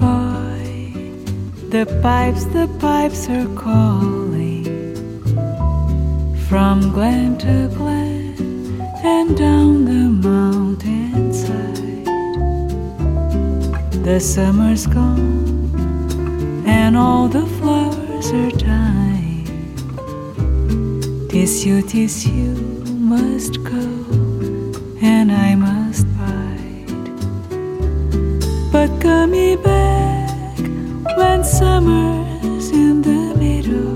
boy, the pipes are calling from glen to glen and down the mountainside. The summer's gone and all the flowers are dying. 'Tis you must go and I must bide. But come me back when summer's in the middle,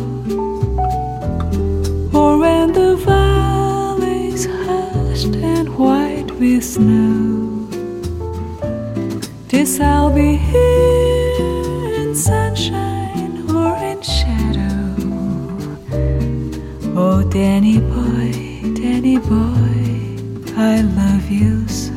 or when the valley's hushed and white with snow. 'Tis I'll be here in sunshine or in shadow. Oh, Danny boy, I love you so.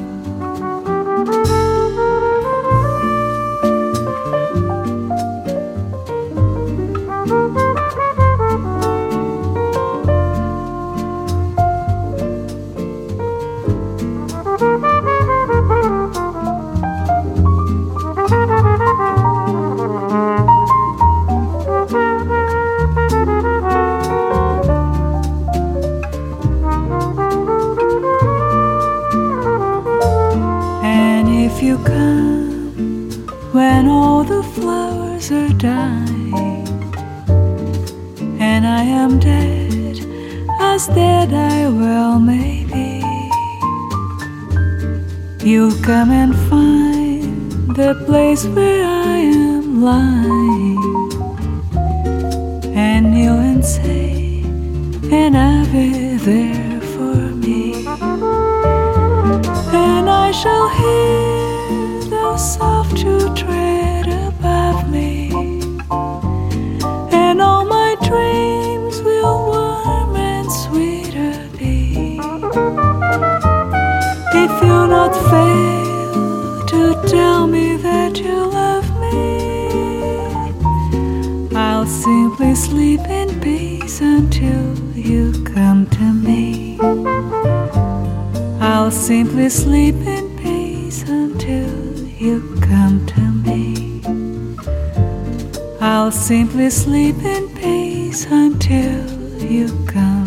If you come when all the flowers are dying, and I am dead, as dead I well may be, you'll come and find the place where I am lying, and kneel and say an Ave there for me, and I shall hear soft to tread above me, and all my dreams will warm and sweeter be. If you not fail to tell me that you love me, I'll simply sleep in peace until you come to me. I'll simply sleep in peace until you come to me. I'll simply sleep in peace until you come.